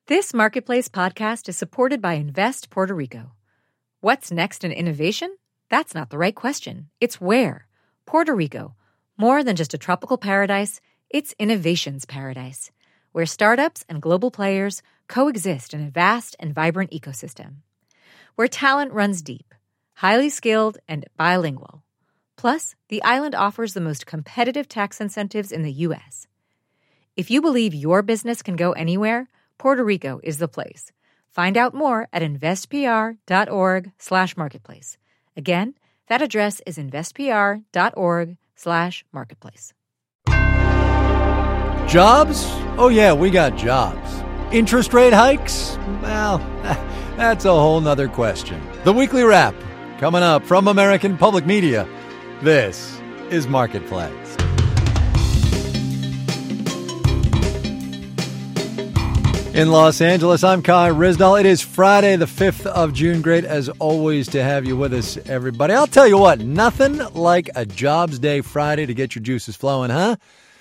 This Marketplace podcast is supported by Invest Puerto Rico. What's next in innovation? That's not the right question. It's where. Puerto Rico. More than just a tropical paradise, it's innovation's paradise, where startups and global players coexist in a vast and vibrant ecosystem. Where talent runs deep, highly skilled, and bilingual. Plus, the island offers the most competitive tax incentives in the U.S. If you believe your business can go anywhere, Puerto Rico is the place. Find out more at investpr.org/marketplace. Again, that address is investpr.org/marketplace. Jobs? Oh yeah, we got jobs. Interest rate hikes? Well, that's a whole nother question. The Weekly Wrap, coming up from American Public Media. This is Marketplace. In Los Angeles, I'm Kai Ryssdal. It is Friday, the 5th of June. Great, as always, to have you with us, everybody. I'll tell you what, nothing like a Jobs Day Friday to get your juices flowing, huh?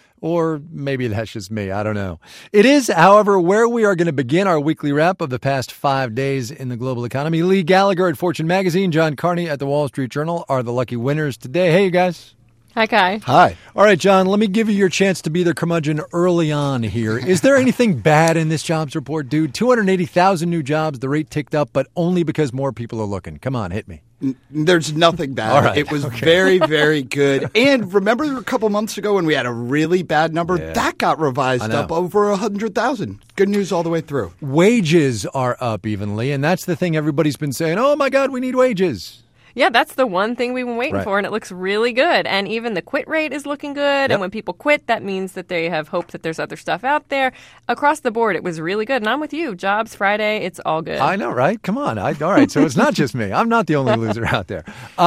Or maybe that's just me. I don't know. It is, however, where we are going to begin our weekly wrap of the past 5 days in the global economy. Lee Gallagher at Fortune Magazine, John Carney at the Wall Street Journal are the lucky winners today. Hey, you guys. Hi, Kai. Hi. All right, John, let me give you your chance to be the curmudgeon early on here. Is there anything bad in this jobs report, dude? 280,000 new jobs, the rate ticked up, but only because more people are looking. Come on, hit me. There's nothing bad. All right. It was very, very good. And remember a couple months ago when we had a really bad number? Yeah. That got revised up over 100,000. Good news all the way through. Wages are up evenly, and that's the thing everybody's been saying. Oh, my God, we need wages. Yeah, that's the one thing we've been waiting for, and it looks really good. And even the quit rate is looking good. Yep. And when people quit, that means that they have hope that there's other stuff out there. Across the board, it was really good. And I'm with you. Jobs Friday, it's all good. I know, right? Come on. All right, so it's not just me. I'm not the only loser out there.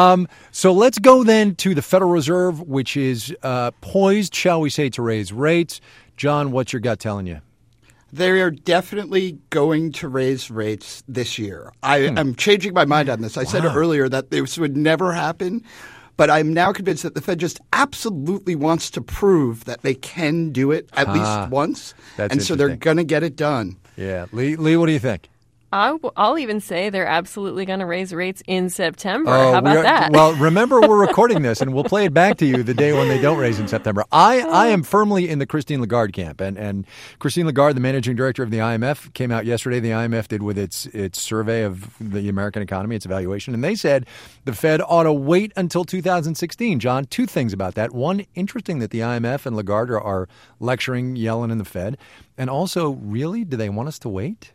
So let's go then to the Federal Reserve, which is poised, shall we say, to raise rates. John, what's your gut telling you? They are definitely going to raise rates this year. I'm changing my mind on this. I said earlier that this would never happen, but I'm now convinced that the Fed just absolutely wants to prove that they can do it at least once. And so they're going to get it done. Yeah. Lee, what do you think? I'll even say they're absolutely going to raise rates in September. How about that? Well, remember, we're recording this, and we'll play it back to you the day when they don't raise in September. I am firmly in the Christine Lagarde camp, and Christine Lagarde, the managing director of the IMF, came out yesterday. The IMF did with its survey of the American economy, its evaluation, and they said the Fed ought to wait until 2016. John, two things about that. One, interesting that the IMF and Lagarde are lecturing Yellen and the Fed, and also, really, do they want us to wait?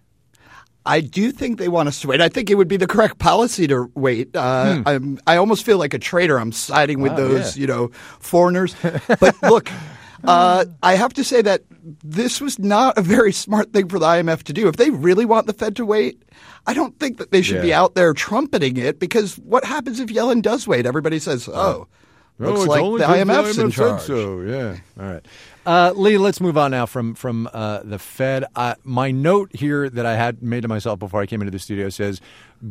I do think they want us to wait. I think it would be the correct policy to wait. I almost feel like a traitor. I'm siding with those, foreigners. But look, I have to say that this was not a very smart thing for the IMF to do. If they really want the Fed to wait, I don't think that they should be out there trumpeting it, because what happens if Yellen does wait? Everybody says, looks like the IMF's in charge. So, yeah. All right. Lee, let's move on now from the Fed. My note here that I had made to myself before I came into the studio says, Greece, ...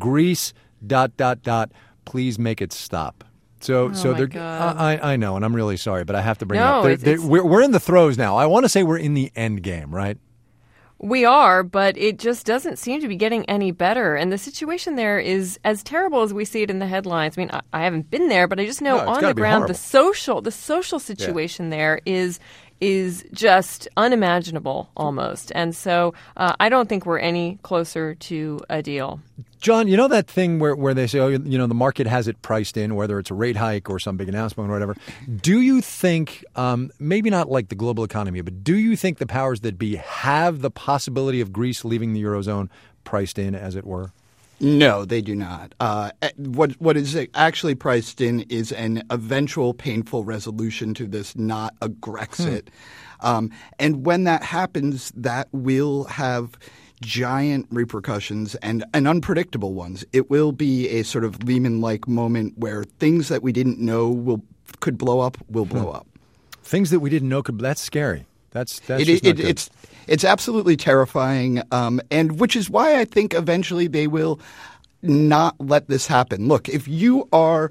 please make it stop. So they're. I know, and I'm really sorry, but I have to bring it up. We're in the throes now. I want to say we're in the end game, right? We are, but it just doesn't seem to be getting any better. And the situation there is as terrible as we see it in the headlines. I mean, I haven't been there, but I just know on the ground the social situation there is just unimaginable almost. And so I don't think we're any closer to a deal. John, you know that thing where they say, the market has it priced in, whether it's a rate hike or some big announcement or whatever. Do you think, maybe not like the global economy, but do you think the powers that be have the possibility of Greece leaving the Eurozone priced in, as it were? No, they do not. What is actually priced in is an eventual painful resolution to this, not a Grexit. And when that happens, that will have giant repercussions and unpredictable ones. It will be a sort of Lehman-like moment where things that we didn't know could blow up will blow up. Things that we didn't know that's scary. That's just not good. It's absolutely terrifying, and which is why I think eventually they will not let this happen. Look, if you are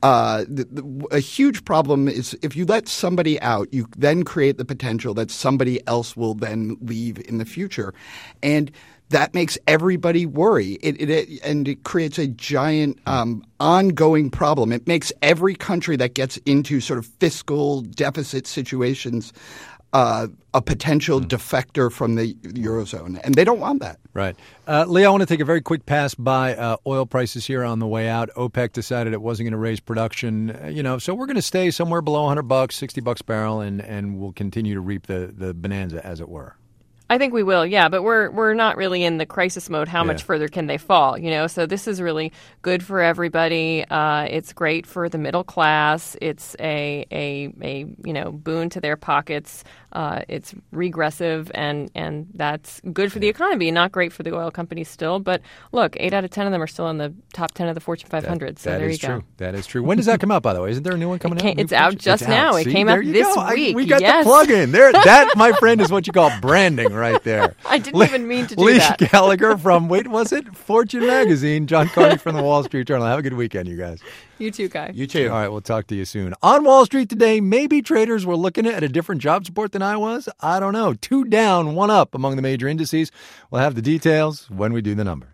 A huge problem is if you let somebody out, you then create the potential that somebody else will then leave in the future. And that makes everybody worry, and it creates a giant ongoing problem. It makes every country that gets into sort of fiscal deficit situations a potential defector from the Eurozone, and they don't want that. Right. Lee, I want to take a very quick pass by oil prices here on the way out. OPEC decided it wasn't going to raise production, so we're going to stay somewhere below $100, $60 a barrel, and we'll continue to reap the bonanza, as it were. I think we will, yeah, but we're not really in the crisis mode. How much further can they fall? So this is really good for everybody. It's great for the middle class. It's a boon to their pockets. It's regressive, and that's good for the economy. Not great for the oil companies still, but look, 8 out of 10 of them are still in the top 10 of the Fortune 500. So there you go. That is true. When does that come out, by the way? Isn't there a new one coming out? It's out just now. It came out this week. We got the plug in there. That, my friend, is what you call branding right there. I didn't even mean to do that. Lee Gallagher from, Fortune Magazine. John Carney from the Wall Street Journal. Have a good weekend, you guys. You too, Kai. You too. All right, we'll talk to you soon. On Wall Street today, maybe traders were looking at a different jobs report than I was. I don't know. 2 down, 1 up among the major indices. We'll have the details when we do the numbers.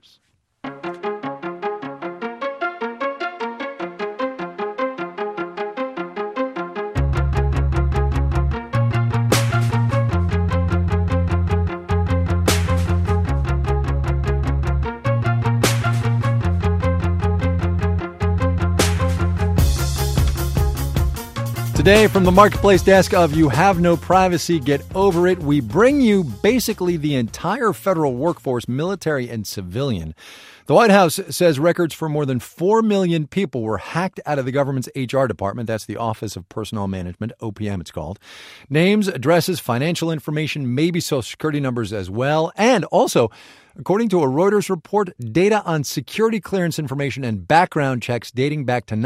Today, from the Marketplace desk of You Have No Privacy, Get Over It, we bring you basically the entire federal workforce, military and civilian. The White House says records for more than 4 million people were hacked out of the government's HR department. That's the Office of Personnel Management, OPM it's called. Names, addresses, financial information, maybe Social Security numbers as well. And also, according to a Reuters report, data on security clearance information and background checks dating back to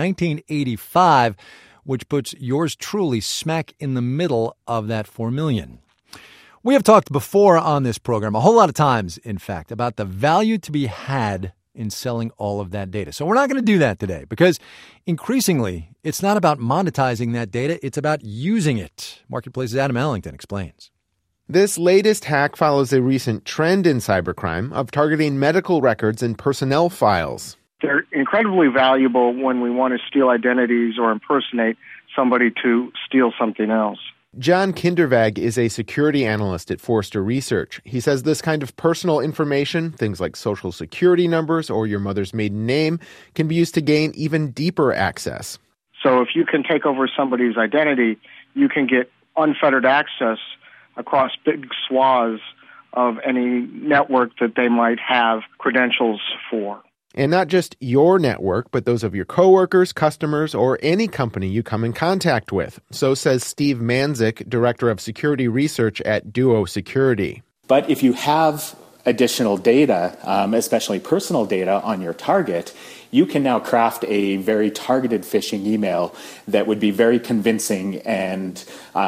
1985, which puts yours truly smack in the middle of that 4 million. We have talked before on this program, a whole lot of times, in fact, about the value to be had in selling all of that data. So we're not going to do that today because increasingly, it's not about monetizing that data. It's about using it. Marketplace's Adam Allington explains. This latest hack follows a recent trend in cybercrime of targeting medical records and personnel files. They're incredibly valuable when we want to steal identities or impersonate somebody to steal something else. John Kindervag is a security analyst at Forrester Research. He says this kind of personal information, things like social security numbers or your mother's maiden name, can be used to gain even deeper access. So if you can take over somebody's identity, you can get unfettered access across big swaths of any network that they might have credentials for. And not just your network, but those of your coworkers, customers, or any company you come in contact with. So says Steve Manzik, Director of Security Research at Duo Security. But if you have additional data, especially personal data on your target, you can now craft a very targeted phishing email that would be very convincing and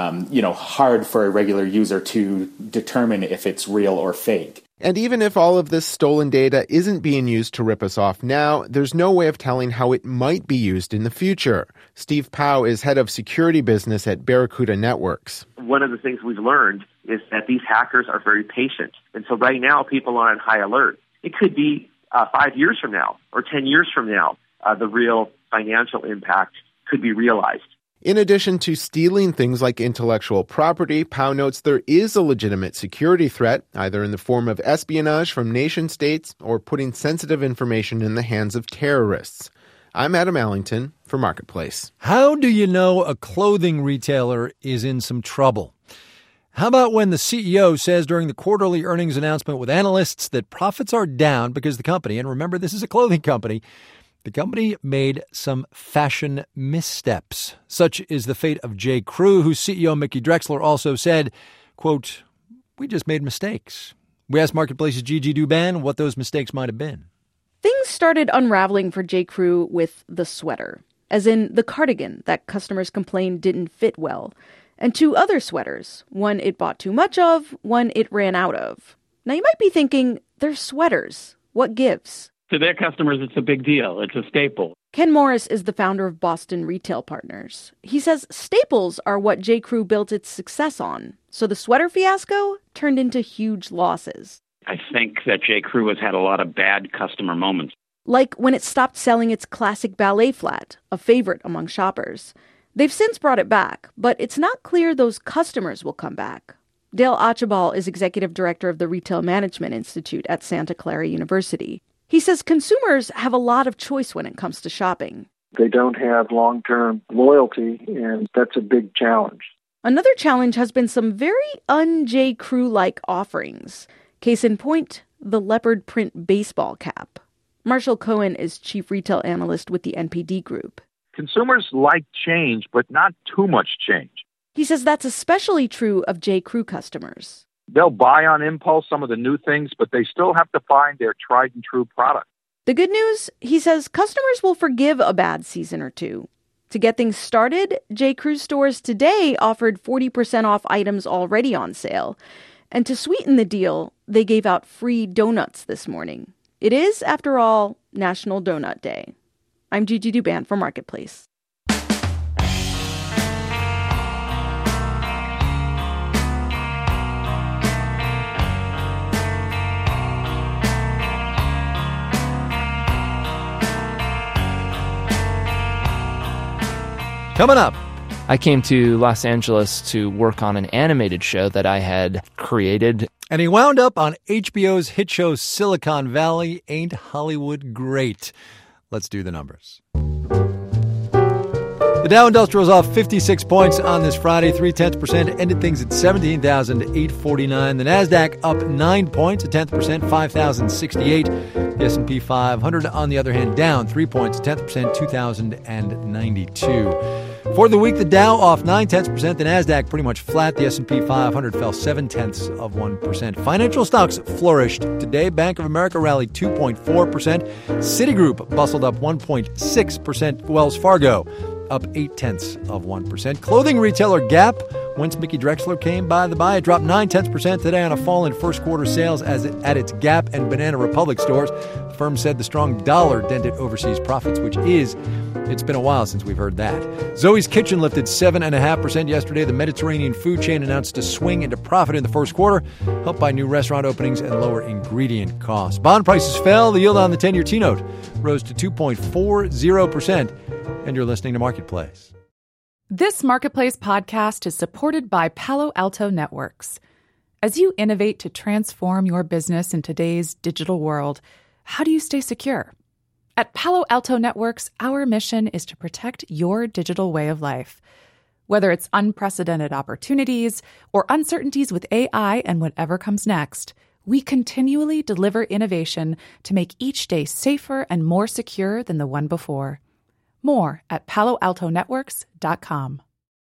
hard for a regular user to determine if it's real or fake. And even if all of this stolen data isn't being used to rip us off now, there's no way of telling how it might be used in the future. Steve Powell is head of security business at Barracuda Networks. One of the things we've learned is that these hackers are very patient. And so right now, people are on high alert. It could be 5 years from now or 10 years from now, the real financial impact could be realized. In addition to stealing things like intellectual property, Powell notes there is a legitimate security threat, either in the form of espionage from nation-states or putting sensitive information in the hands of terrorists. I'm Adam Allington for Marketplace. How do you know a clothing retailer is in some trouble? How about when the CEO says during the quarterly earnings announcement with analysts that profits are down because the company, and remember this is a clothing company, the company made some fashion missteps. Such is the fate of J. Crew, whose CEO Mickey Drexler also said, quote, "We just made mistakes." We asked Marketplace's Gigi Douban what those mistakes might have been. Things started unraveling for J. Crew with the sweater, as in the cardigan that customers complained didn't fit well, and 2 other sweaters, one it bought too much of, one it ran out of. Now you might be thinking, they're sweaters. What gives? To their customers, it's a big deal. It's a staple. Ken Morris is the founder of Boston Retail Partners. He says staples are what J.Crew built its success on. So the sweater fiasco turned into huge losses. I think that J.Crew has had a lot of bad customer moments. Like when it stopped selling its classic ballet flat, a favorite among shoppers. They've since brought it back, but it's not clear those customers will come back. Dale Archibald is executive director of the Retail Management Institute at Santa Clara University. He says consumers have a lot of choice when it comes to shopping. They don't have long-term loyalty, and that's a big challenge. Another challenge has been some very un-J.Crew-like offerings. Case in point, the leopard print baseball cap. Marshall Cohen is chief retail analyst with the NPD Group. Consumers like change, but not too much change. He says that's especially true of J.Crew customers. They'll buy on impulse some of the new things, but they still have to find their tried and true product. The good news, he says customers will forgive a bad season or two. To get things started, J.Crew stores today offered 40% off items already on sale. And to sweeten the deal, they gave out free donuts this morning. It is, after all, National Donut Day. I'm Gigi Duban for Marketplace. Coming up. I came to Los Angeles to work on an animated show that I had created. And he wound up on HBO's hit show Silicon Valley. Ain't Hollywood great? Let's do the numbers. The Dow Industrial's off 56 points on this Friday, 0.3%, ended things at 17,849. The Nasdaq up 9 points, 0.1%, 5,068. The S&P 500, on the other hand, down 3 points, 0.1%, 2,092. For the week, the Dow off 0.9%, the Nasdaq pretty much flat. The S&P 500 fell 0.7%. Financial stocks flourished today. Bank of America rallied 2.4%. Citigroup bustled up 1.6%. Wells Fargo up 0.8%. Clothing retailer Gap, whence Mickey Drexler came by the by, it dropped 0.9% today on a fall in first quarter sales at its Gap and Banana Republic stores. The firm said the strong dollar dented overseas profits, it's been a while since we've heard that. Zoe's Kitchen lifted 7.5% yesterday. The Mediterranean food chain announced a swing into profit in the first quarter, helped by new restaurant openings and lower ingredient costs. Bond prices fell. The yield on the 10-year T-note rose to 2.40%. And you're listening to Marketplace. This Marketplace podcast is supported by Palo Alto Networks. As you innovate to transform your business in today's digital world, how do you stay secure? At Palo Alto Networks, our mission is to protect your digital way of life. Whether it's unprecedented opportunities or uncertainties with AI and whatever comes next, we continually deliver innovation to make each day safer and more secure than the one before. More at PaloAltoNetworks.com.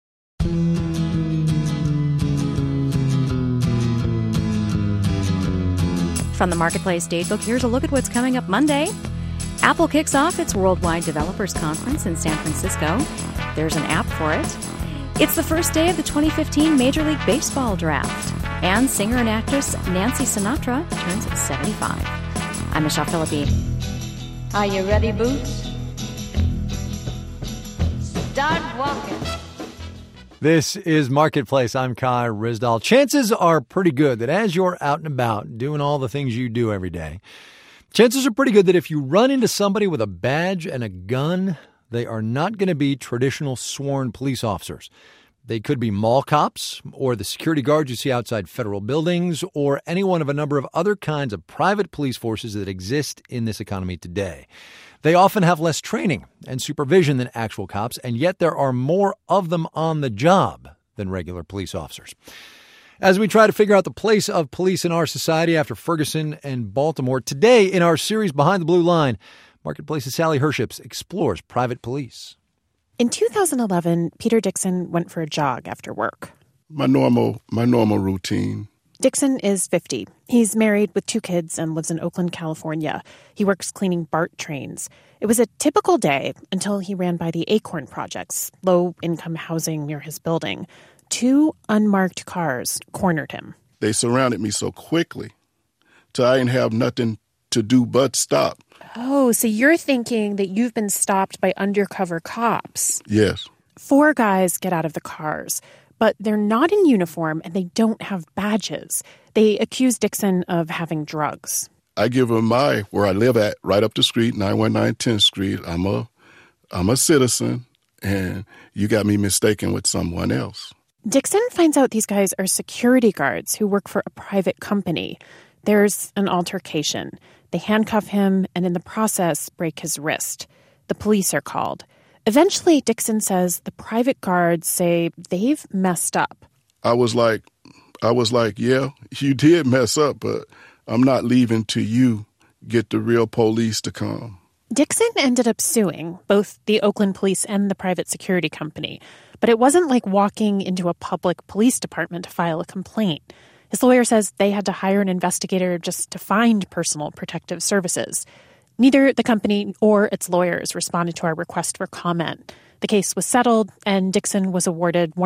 From the Marketplace Datebook, here's a look at what's coming up Monday. Apple kicks off its Worldwide Developers Conference in San Francisco. There's an app for it. It's the first day of the 2015 Major League Baseball Draft. And singer and actress Nancy Sinatra turns 75. I'm Michelle Philippi. Are you ready, Boots? Start walking. This is Marketplace. I'm Kai Ryssdal. Chances are pretty good that as you're out and about doing all the things you do every day, chances are pretty good that if you run into somebody with a badge and a gun, they are not going to be traditional sworn police officers. They could be mall cops or the security guards you see outside federal buildings or any one of a number of other kinds of private police forces that exist in this economy today. They often have less training and supervision than actual cops, and yet there are more of them on the job than regular police officers. As we try to figure out the place of police in our society after Ferguson and Baltimore, today in our series Behind the Blue Line, Marketplace's Sally Herships explores private police. In 2011, Peter Dixon went for a jog after work. My normal routine. Dixon is 50. He's married with 2 kids and lives in Oakland, California. He works cleaning BART trains. It was a typical day until he ran by the Acorn Projects, low-income housing near his building. 2 unmarked cars cornered him. They surrounded me so quickly till I didn't have nothing to do but stop. Oh, so you're thinking that you've been stopped by undercover cops. Yes. 4 guys get out of the cars, but they're not in uniform and they don't have badges. They accuse Dixon of having drugs. I give them where I live at, right up the street, 919 10th Street. I'm a citizen, and you got me mistaken with someone else. Dixon finds out these guys are security guards who work for a private company. There's an altercation. They handcuff him and in the process break his wrist. The police are called. Eventually, Dixon says the private guards say they've messed up. I was like, yeah, you did mess up, but I'm not leaving till you get the real police to come. Dixon ended up suing both the Oakland police and the private security company, but it wasn't like walking into a public police department to file a complaint. His lawyer says they had to hire an investigator just to find personal protective services. Neither the company or its lawyers responded to our request for comment. The case was settled, and Dixon was awarded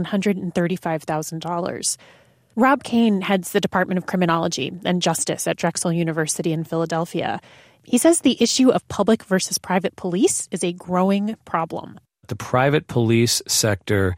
$135,000. Rob Kane heads the Department of Criminology and Justice at Drexel University in Philadelphia. He says the issue of public versus private police is a growing problem. The private police sector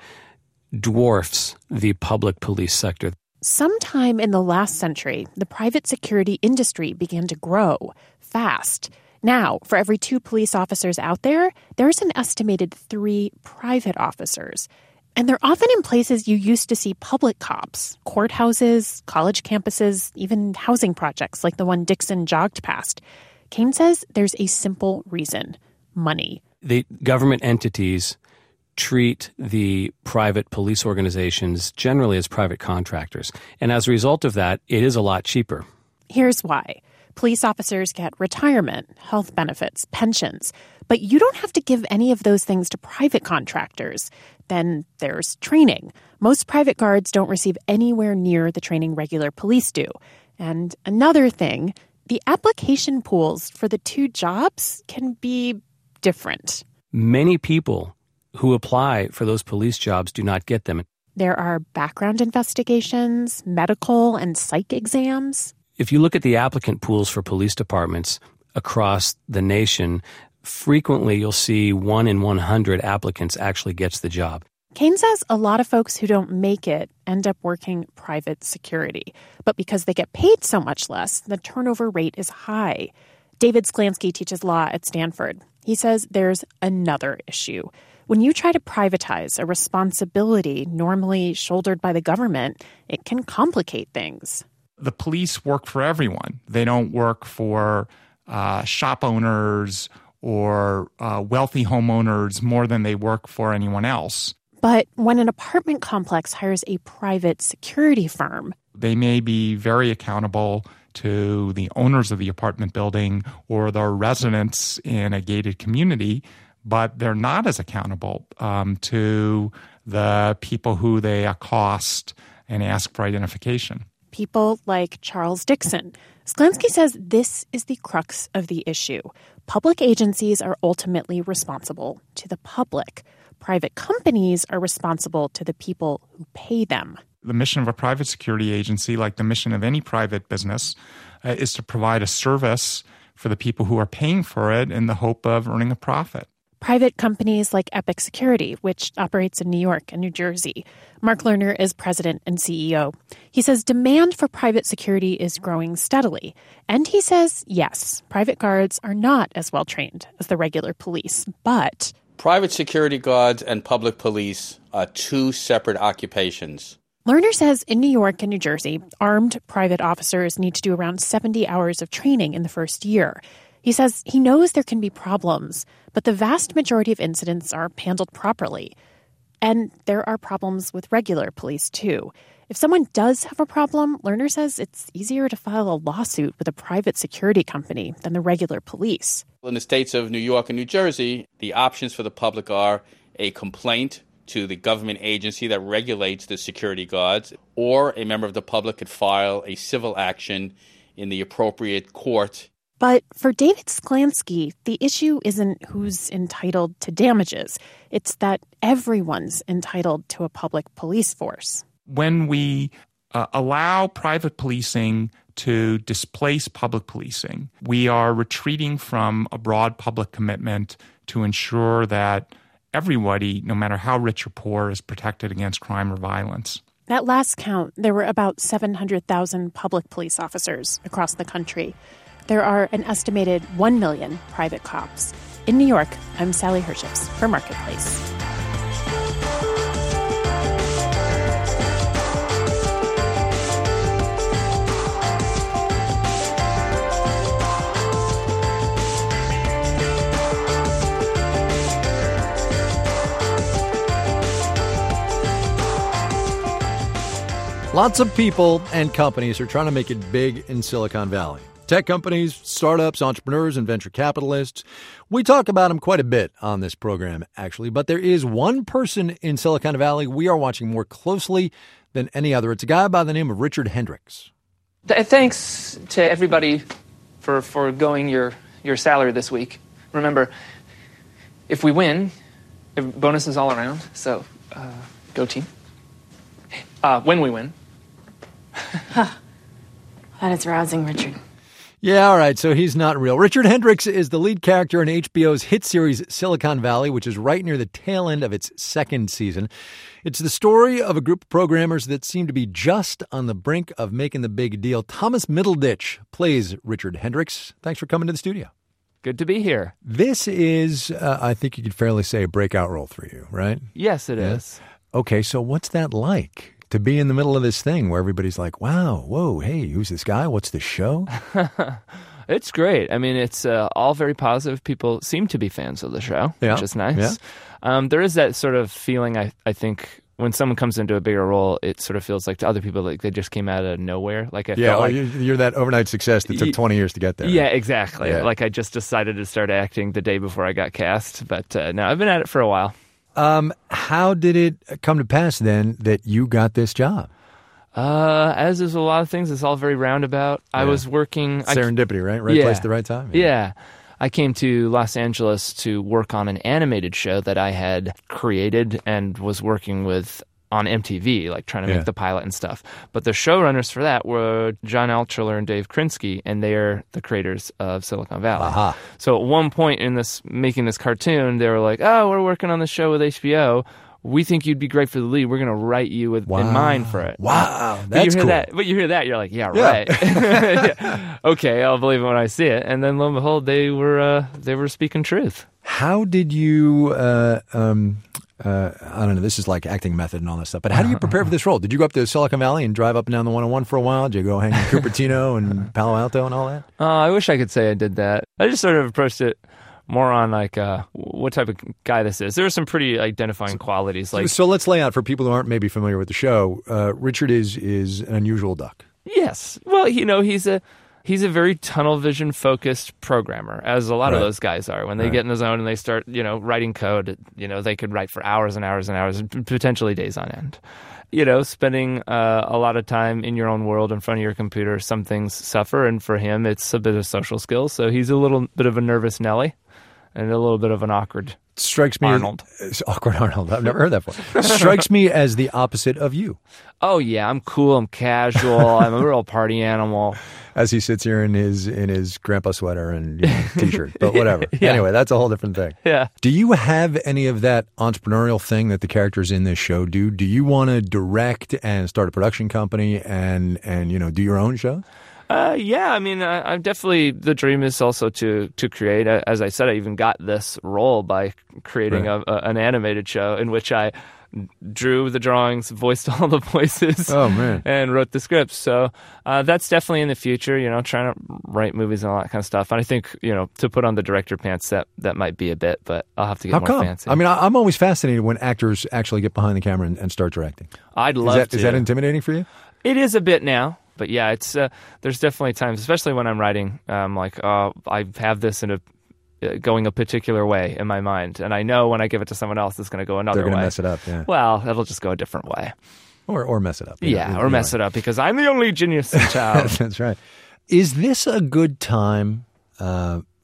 dwarfs the public police sector. Sometime in the last century, the private security industry began to grow fast. Now, for every 2 police officers out there, there's an estimated 3 private officers. And they're often in places you used to see public cops, courthouses, college campuses, even housing projects like the one Dixon jogged past. Kane says there's a simple reason: money. The government entities treat the private police organizations generally as private contractors. And as a result of that, it is a lot cheaper. Here's why. Police officers get retirement, health benefits, pensions, but you don't have to give any of those things to private contractors. Then there's training. Most private guards don't receive anywhere near the training regular police do. And another thing, the application pools for the 2 jobs can be different. Many people who apply for those police jobs do not get them. There are background investigations, medical and psych exams. If you look at the applicant pools for police departments across the nation, frequently you'll see 1 in 100 applicants actually gets the job. Kane says a lot of folks who don't make it end up working private security. But because they get paid so much less, the turnover rate is high. David Sklansky teaches law at Stanford. He says there's another issue. When you try to privatize a responsibility normally shouldered by the government, it can complicate things. The police work for everyone. They don't work for shop owners or wealthy homeowners more than they work for anyone else. But when an apartment complex hires a private security firm, they may be very accountable to the owners of the apartment building or the residents in a gated community, but they're not as accountable to the people who they accost and ask for identification. People like Charles Dixon. Sklansky says this is the crux of the issue. Public agencies are ultimately responsible to the public. Private companies are responsible to the people who pay them. The mission of a private security agency, like the mission of any private business, is to provide a service for the people who are paying for it in the hope of earning a profit. Private companies like Epic Security, which operates in New York and New Jersey. Mark Lerner is president and CEO. He says demand for private security is growing steadily. And he says, yes, private guards are not as well trained as the regular police, but private security guards and public police are 2 separate occupations. Lerner says in New York and New Jersey, armed private officers need to do around 70 hours of training in the first year. He says he knows there can be problems, but the vast majority of incidents are handled properly. And there are problems with regular police, too. If someone does have a problem, Lerner says it's easier to file a lawsuit with a private security company than the regular police. In the states of New York and New Jersey, the options for the public are a complaint to the government agency that regulates the security guards, or a member of the public could file a civil action in the appropriate court. But for David Sklansky, the issue isn't who's entitled to damages. It's that everyone's entitled to a public police force. When we allow private policing to displace public policing. We are retreating from a broad public commitment to ensure that everybody, no matter how rich or poor, is protected against crime or violence. At last count, there were about 700,000 public police officers across the country. There are an estimated 1 million private cops. In New York, I'm Sally Herships for Marketplace. Lots of people and companies are trying to make it big in Silicon Valley. Tech companies, startups, entrepreneurs, and venture capitalists. We talk about them quite a bit on this program, actually. But there is one person in Silicon Valley we are watching more closely than any other. It's a guy by the name of Richard Hendricks. Thanks to everybody for foregoing your salary this week. Remember, if we win, bonuses all around. So, go team. When we win. That is rousing, Richard. Yeah, all right, so he's not real. Richard Hendricks is the lead character in HBO's hit series Silicon Valley, which is right near the tail end of its second season. It's the story of a group of programmers that seem to be just on the brink of making the big deal. Thomas Middleditch plays Richard Hendricks. Thanks for coming to the studio. Good to be here. This is, I think you could fairly say, a breakout role for you, right? Yes, it is. Okay, so what's that like? To be in the middle of this thing where everybody's like, wow, whoa, hey, who's this guy? What's the show? It's great. I mean, it's all very positive. People seem to be fans of the show, which is nice. Yeah. There is that sort of feeling, I think, when someone comes into a bigger role, it sort of feels like to other people like they just came out of nowhere. Like you're that overnight success that took 20 years to get there. Yeah, exactly. Yeah. Like I just decided to start acting the day before I got cast. But no, I've been at it for a while. How did it come to pass then that you got this job? As is a lot of things, it's all very roundabout. I was working... Serendipity, right? Right place at the right time. Yeah. I came to Los Angeles to work on an animated show that I had created and was working with on MTV, like trying to make the pilot and stuff. But the showrunners for that were John Altschuler and Dave Krinsky, and they're the creators of Silicon Valley. Aha. So at one point in this making this cartoon, they were like, oh, we're working on this show with HBO. We think you'd be great for the lead. We're going to write you in mind for it. Wow, that's cool. But you hear that, you're like, yeah, right. Yeah. Okay, I'll believe it when I see it. And then lo and behold, they were speaking truth. How did you... I don't know, this is like acting method and all that stuff, but how do you prepare for this role? Did you go up to Silicon Valley and drive up and down the 101 for a while? Did you go hang in Cupertino and Palo Alto and all that? I wish I could say I did that. I just sort of approached it more on like what type of guy this is. There are some pretty identifying qualities. So let's lay out for people who aren't maybe familiar with the show. Richard is an unusual duck. Yes. Well, he's a very tunnel vision focused programmer, as a lot of those guys are. When they get in the zone and they start, writing code, they could write for hours and hours and hours, potentially days on end. Spending a lot of time in your own world in front of your computer, some things suffer. And for him, it's a bit of social skills. So he's a little bit of a nervous Nelly and a little bit of an awkward Arnold. Awkward Arnold. I've never heard that before. Strikes me as the opposite of you. Oh, yeah. I'm cool. I'm casual. I'm a real party animal. As he sits here in his grandpa sweater and T-shirt, but whatever. Yeah. Anyway, that's a whole different thing. Yeah. Do you have any of that entrepreneurial thing that the characters in this show do? Do you want to direct and start a production company and do your own show? Yeah, I mean, I'm definitely, the dream is also to create. As I said, I even got this role by creating an animated show in which I drew the drawings, voiced all the voices, and wrote the scripts. So that's definitely in the future, trying to write movies and all that kind of stuff. And I think, to put on the director pants, that might be a bit, but I'll have to get more fancy. I mean, I'm always fascinated when actors actually get behind the camera and start directing. I'd love to. Is that intimidating for you? It is a bit now. But yeah, it's there's definitely times, especially when I'm writing, I have this going a particular way in my mind, and I know when I give it to someone else, it's going to go another way. They're going to mess it up. Yeah. Well, it'll just go a different way, or mess it up. Mess it up because I'm the only genius in town. That's right. Is this a good time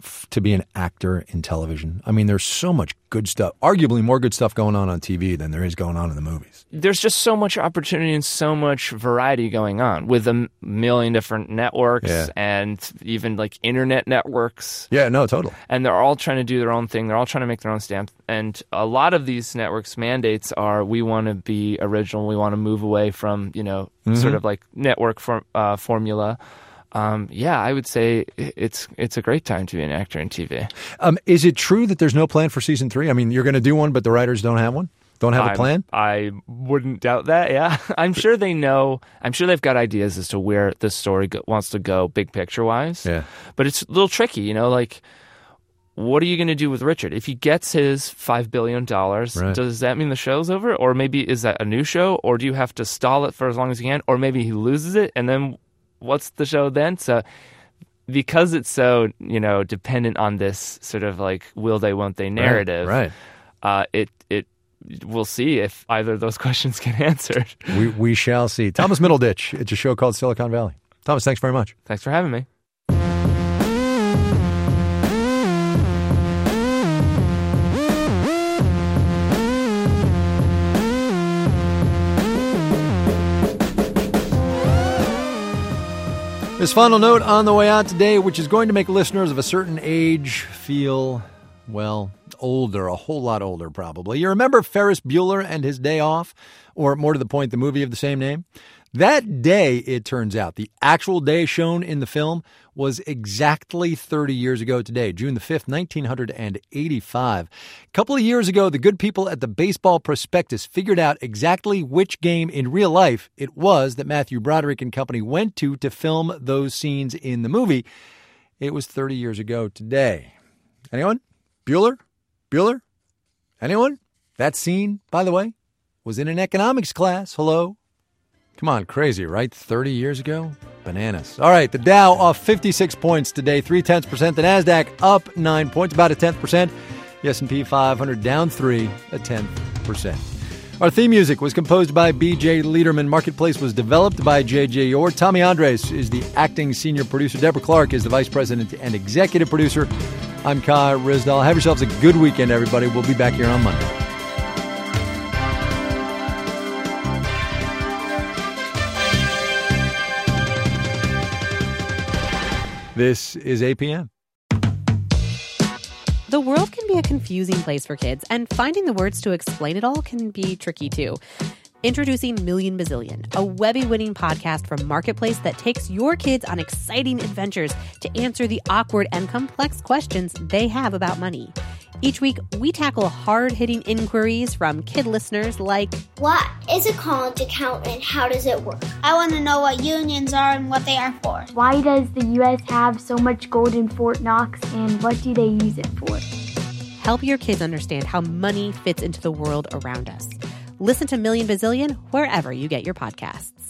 to be an actor in television? I mean, there's so much good stuff, arguably more good stuff going on TV than there is going on in the movies. There's just so much opportunity and so much variety going on with a million different networks and even like internet networks. Yeah, no, totally. And they're all trying to do their own thing. They're all trying to make their own stamp. And a lot of these networks' mandates are, we want to be original. We want to move away from, sort of like network formula. I would say it's a great time to be an actor in TV. Is it true that there's no plan for season 3? I mean, you're going to do one, but the writers don't have one? Don't have a plan? I wouldn't doubt that, yeah. I'm sure they know. I'm sure they've got ideas as to where the story wants to go big picture-wise. Yeah. But it's a little tricky, like, what are you going to do with Richard? If he gets his $5 billion, does that mean the show's over? Or maybe is that a new show? Or do you have to stall it for as long as you can? Or maybe he loses it, and then what's the show then? So because it's so, dependent on this sort of like will they, won't they narrative, we'll see if either of those questions get answered. We shall see. Thomas Middleditch, it's a show called Silicon Valley. Thomas, thanks very much. Thanks for having me. This final note on the way out today, which is going to make listeners of a certain age feel, well, older, a whole lot older probably. You remember Ferris Bueller and His Day Off? Or more to the point, the movie of the same name? That day, it turns out, the actual day shown in the film was exactly 30 years ago today, June the 5th, 1985. A couple of years ago, the good people at the Baseball Prospectus figured out exactly which game in real life it was that Matthew Broderick and company went to film those scenes in the movie. It was 30 years ago today. Anyone? Bueller? Anyone? That scene, by the way, was in an economics class. Hello? Come on, crazy, right? 30 years ago? Bananas. All right, the Dow off 56 points today, 0.3%. The NASDAQ up 9 points, about 0.1%. The S&P 500 down 3, 0.1%. Our theme music was composed by B.J. Liederman. Marketplace was developed by J.J. Orr. Tommy Andres is the acting senior producer. Deborah Clark is the vice president and executive producer. I'm Kai Ryssdal. Have yourselves a good weekend, everybody. We'll be back here on Monday. This is APM. The world can be a confusing place for kids, and finding the words to explain it all can be tricky too. Introducing Million Bazillion, a Webby-winning podcast from Marketplace that takes your kids on exciting adventures to answer the awkward and complex questions they have about money. Each week, we tackle hard-hitting inquiries from kid listeners like, what is a college account and how does it work? I want to know what unions are and what they are for. Why does the U.S. have so much gold in Fort Knox and what do they use it for? Help your kids understand how money fits into the world around us. Listen to Million Bazillion wherever you get your podcasts.